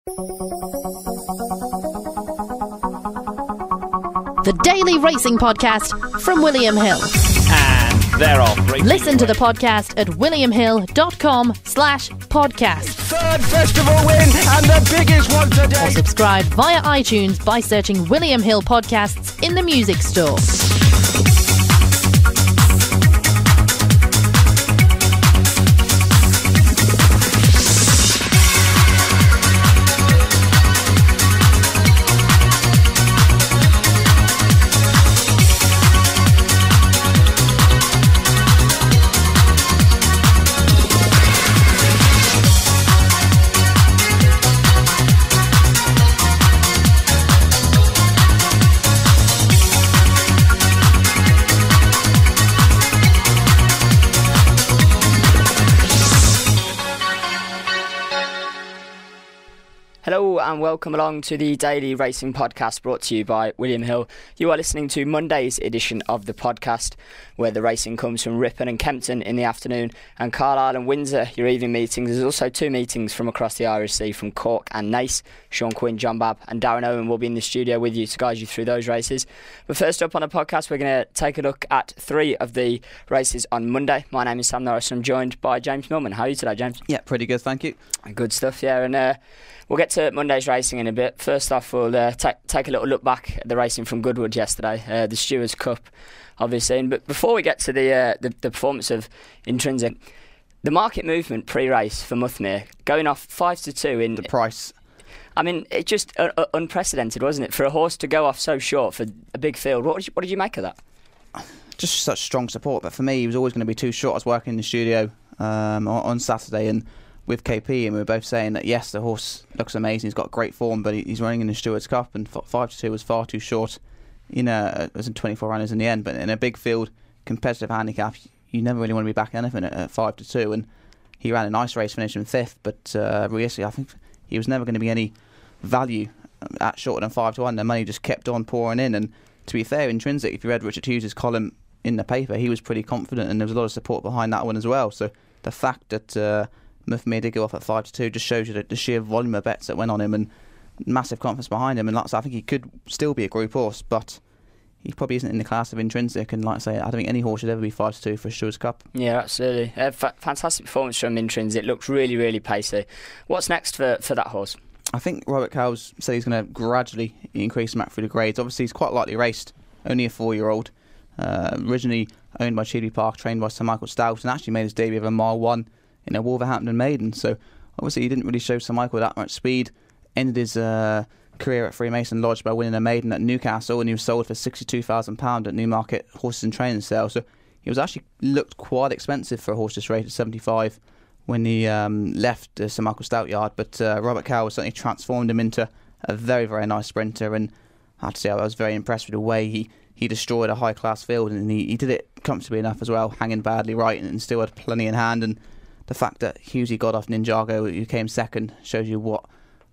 The Daily Racing Podcast from William Hill. And they're off. Listen to the podcast at williamhill.com/podcast. Third festival win and the biggest one today. Or subscribe via iTunes by searching William Hill Podcasts in the music store. Hello and welcome along to the Daily Racing Podcast brought to you by William Hill. You are listening to Monday's edition of the podcast, where the racing comes from Ripon and Kempton in the afternoon and Carlisle and Windsor, your evening meetings. There's also two meetings from across the Irish Sea from Cork and Naas. Sean Quinn, John Babb and Darren Owen will be in the studio with you to guide you through those races. But first up on the podcast, we're going to take a look at three of the races on Monday. My name is Sam Norris and I'm joined by James Millman. How are you today, James? Yeah, pretty good, thank you. Good stuff, yeah. And we'll get to Monday's racing in a bit. First off, we'll take a little look back at the racing from Goodwood yesterday, the Stewards Cup, obviously. But before we get to the performance of Intrinsic, the market movement pre-race for Muthmere, going off 5-2 in... The price. I mean, it's just unprecedented, wasn't it? For a horse to go off so short for a big field. What did you make of that? Just such strong support, but for me, he was always going to be too short. I was working in the studio on Saturday and with KP, and we were both saying that yes, the horse looks amazing, he's got great form, but he's running in the Stewards Cup, and 5-2 was far too short. You know, it was in 24 runners in the end, but in a big field, competitive handicap, you never really want to be back anything at 5-2, and he ran a nice race, finishing fifth, but realistically, I think he was never going to be any value at shorter than 5-1. The money just kept on pouring in, and to be fair, Intrinsic, if you read Richard Hughes' column in the paper, he was pretty confident, and there was a lot of support behind that one as well. So the fact that Muthmere did go off at 5-2 just shows you the sheer volume of bets that went on him and massive confidence behind him. And like I say, I think he could still be a group horse, but he probably isn't in the class of Intrinsic. And like I say, I don't think any horse should ever be 5-2 for a Stewards Cup. Yeah, absolutely. Fantastic performance from Intrinsic. Looks really, really pacey. What's next for that horse? I think Robert Cowles said he's going to gradually increase him out through the grades. Obviously, he's quite lightly raced, only a 4-year-old. Originally owned by Cheadley Park, trained by Sir Michael Stout, and actually made his debut of a Mile 1 in a Wolverhampton maiden. So obviously he didn't really show Sir Michael that much speed. Ended his career at Freemason Lodge by winning a maiden at Newcastle, and he was sold for £62,000 at Newmarket Horses and Training Sale. So he was actually looked quite expensive for a horse just rated 75 when he left Sir Michael Stout yard. But Robert Cowles certainly transformed him into a very, very nice sprinter, and I have to say I was very impressed with the way he destroyed a high-class field, and he did it comfortably enough as well, hanging badly right and still had plenty in hand. And the fact that Hughesy got off Ninjago, who came second, shows you what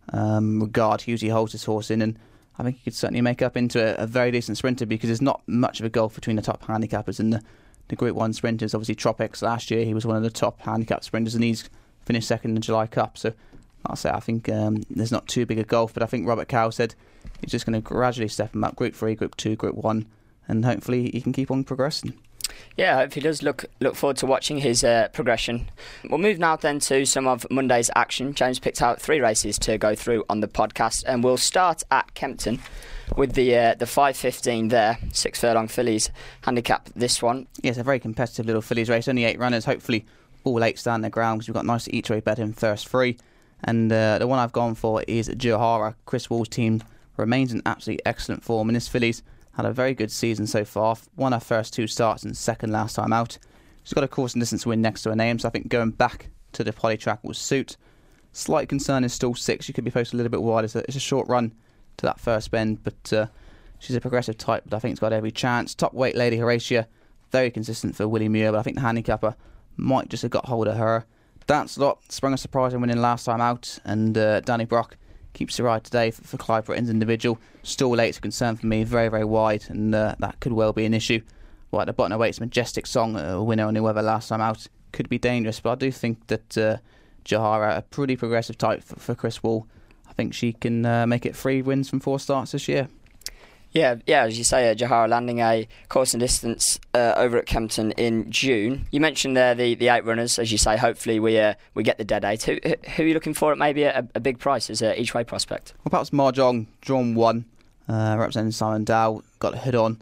regard Hughesy holds his horse in, and I think he could certainly make up into a very decent sprinter, because there's not much of a gulf between the top handicappers and the Group 1 sprinters. Obviously Tropics last year, he was one of the top handicap sprinters, and he's finished second in the July Cup. So I'll say I think there's not too big a gulf, but I think Robert Cowles said he's just going to gradually step him up, Group 3, Group 2, Group 1, and hopefully he can keep on progressing. Yeah, I hope he does. Look forward to watching his progression. We'll move now then to some of Monday's action. James picked out 3 races to go through on the podcast, and we'll start at Kempton with the 5:15 there. 6 furlong fillies handicap this one. Yeah, it's a very competitive little fillies race. Only 8 runners. Hopefully all 8 stand their ground, because we've got nice each way bet in first 3. And the one I've gone for is Johara. Chris Wall's team remains in absolutely excellent form, and this fillies had a very good season so far. Won her first 2 starts and second last time out. She's got a course and distance win next to her name, so I think going back to the poly track will suit. Slight concern is stall 6. She could be posted a little bit wide. It's a short run to that first bend, but she's a progressive type, but I think it's got every chance. Top weight Lady Horatia, very consistent for Willie Muir, but I think the handicapper might just have got hold of her. Dancelot sprung a surprising winning last time out, and Danny Brock keeps the ride today for Clive Britton's individual. Stall 8's a concern for me, very, very wide, and that could well be an issue. Well, at the bottom of weight's Majestic Song, a winner on the weather last time out, could be dangerous, but I do think that Johara, a pretty progressive type for Chris Wall. think she can make it 3 wins from 4 starts this year. Yeah, as you say, Jahara landing a course and distance over at Kempton in June. You mentioned there the 8 runners, as you say. Hopefully we get the dead 8. Who are you looking for at maybe a big price as an each-way prospect? Well, perhaps Mahjong, drawn 1, representing Simon Dow, got a hood on.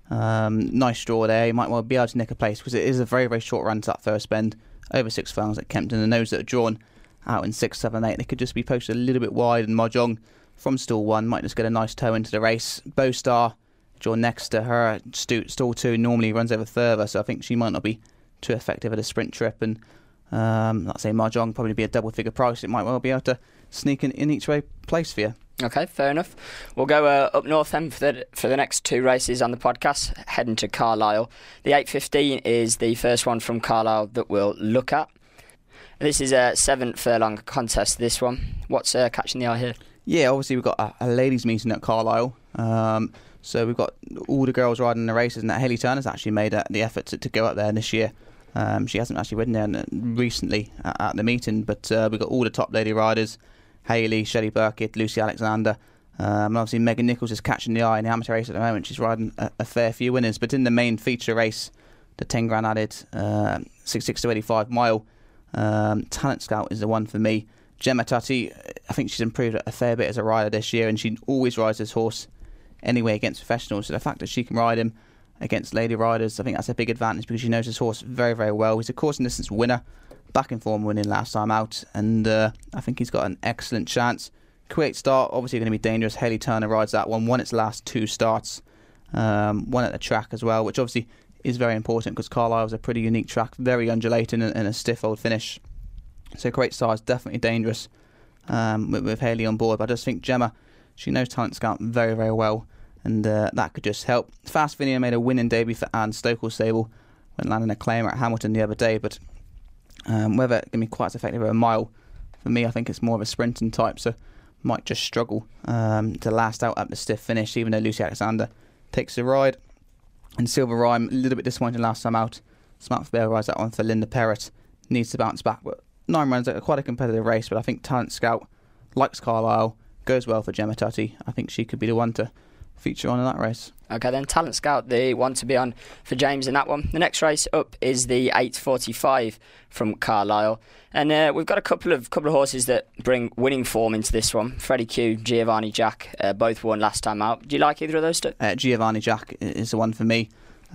Nice draw there. He might well be able to nick a place because it is a very, very short run to that first bend, over 6 furlongs at Kempton. And those that are drawn out in 6, 7, 8, they could just be posted a little bit wide, and Mahjong from stall 1 might just get a nice toe into the race. Bowstar, drawn next to her, stall 2 normally runs over further, so I think she might not be too effective at a sprint trip. And like I say, Mahjong probably be a double figure price. It might well be able to sneak in each way place for you. Okay, fair enough. We'll go up north then for the next 2 races on the podcast, heading to Carlisle. The 8:15 is the first one from Carlisle that we'll look at. This is a 7 furlong contest, this one. What's catching the eye here? Yeah, obviously we've got a ladies' meeting at Carlisle. So we've got all the girls riding the races, and that Hayley Turner's actually made the effort to go up there this year. She hasn't actually ridden there recently at the meeting, but we've got all the top lady riders: Hayley, Shelley Burkitt, Lucy Alexander. And obviously Megan Nichols is catching the eye in the amateur race at the moment. She's riding a fair few winners, but in the main feature race, the 10 grand added 66 to 85 mile, Talent Scout is the one for me. Gemma Tutty, I think she's improved a fair bit as a rider this year, and she always rides this horse anyway against professionals. So the fact that she can ride him against lady riders, I think that's a big advantage because she knows this horse very, very well. He's a course and distance winner, back in form winning last time out, and I think he's got an excellent chance. Kuwait Start, obviously going to be dangerous. Hayley Turner rides that one, won its last 2 starts, one at the track as well, which obviously is very important because Carlisle is a pretty unique track, very undulating and a stiff old finish. So Kuwait Star is definitely dangerous with Hayley on board. But I just think Gemma, she knows Talent Scout very, very well, and that could just help. Fast Vinia made a winning debut for Anne Stokell stable when landing a claimer at Hamilton the other day, but whether it can be quite as effective at a mile, for me I think it's more of a sprinting type, so might just struggle to last out up the stiff finish, even though Lucy Alexander takes the ride. And Silver Rhyme, a little bit disappointed last time out. Smart for Bear rides that one for Linda Perrott, needs to bounce back, but 9 runs at quite a competitive race. But I think Talent Scout likes Carlisle, goes well for Gemma Tutty. I think she could be the one to feature on in that race. Okay then, Talent Scout, the one to be on for James in that one. The next race up is the 8:45 from Carlisle, and we've got a couple of horses that bring winning form into this one. Freddie Q, Giovanni Jack, both won last time out. Do you like either of those two? Giovanni Jack is the one for me.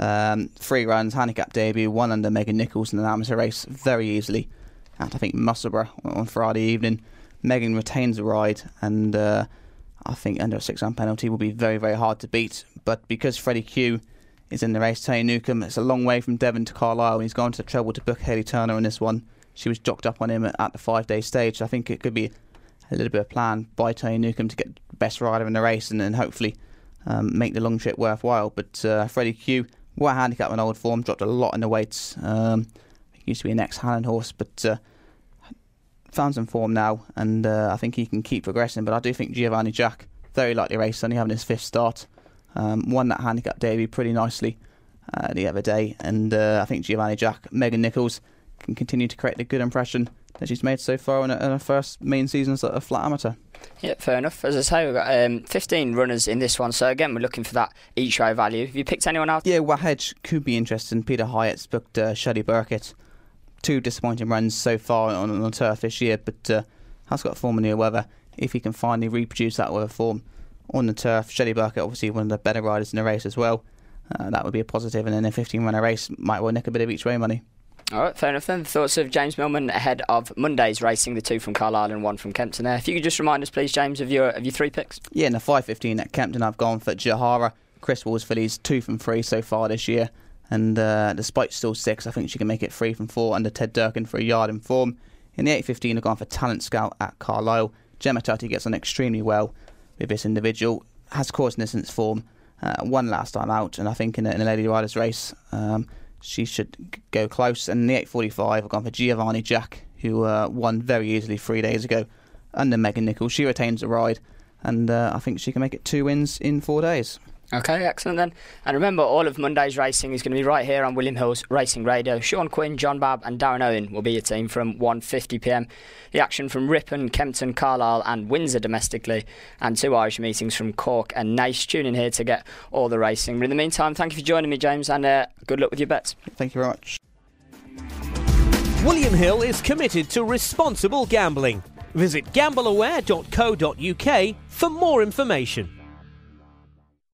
3 runs, handicap debut, 1 under Megan Nichols in an amateur race very easily at I think Musselburgh on Friday evening. Megan retains the ride, and I think under a 6-round penalty will be very, very hard to beat. But because Freddie Q is in the race, Tony Newcombe, it's a long way from Devon to Carlisle, and he's gone to the trouble to book Hayley Turner in this one. She was jocked up on him at the 5-day stage. So I think it could be a little bit of plan by Tony Newcombe to get the best rider in the race and then hopefully make the long trip worthwhile. But Freddie Q, what handicap in old form, dropped a lot in the weights. He used to be an ex-Hannon horse, but found some form now, and I think he can keep progressing. But I do think Giovanni Jack, very likely race, only having his 5th start, won that handicap debut pretty nicely the other day, and I think Giovanni Jack, Megan Nichols, can continue to create the good impression that she's made so far in her first main season as a flat amateur. Yeah, fair enough. As I say, we've got 15 runners in this one, so again we're looking for that each way value. Have you picked anyone out? Yeah, Wahedge could be interesting. Peter Hyatt's booked Shelley Burkitt. 2 disappointing runs so far on turf this year, but has got form in the weather. If he can finally reproduce that weather form on the turf, Shelley Burkitt, obviously one of the better riders in the race as well. That would be a positive, and then a 15-runner race might well nick a bit of each way money. All right, fair enough then. Thoughts of James Millman ahead of Monday's racing, the 2 from Carlisle and 1 from Kempton there. If you could just remind us, please, James, of your 3 picks. Yeah, in the 5:15 at Kempton, I've gone for Jahara, Chris Walls fillies, 2 from 3 so far this year. And despite still 6, I think she can make it 3 from 4 under Ted Durkin for a yard in form. In the 8:15, I've gone for Talent Scout at Carlisle. Gemma Tutty gets on extremely well with this individual. Has course and distance form. Won last time out, and I think in a Lady Riders race, she should go close. And in the 8:45, I've gone for Giovanni Jack, who won very easily 3 days ago under Megan Nichols. She retains the ride, and I think she can make it 2 wins in 4 days. Okay, excellent then. And remember, all of Monday's racing is going to be right here on William Hill's Racing Radio. Sean Quinn, John Babb and Darren Owen will be your team from 1:50pm. The action from Ripon, Kempton, Carlisle and Windsor domestically, and 2 Irish meetings from Cork and Naas. Tune in here to get all the racing. But in the meantime, thank you for joining me, James, and good luck with your bets. Thank you very much. William Hill is committed to responsible gambling. Visit gambleaware.co.uk for more information.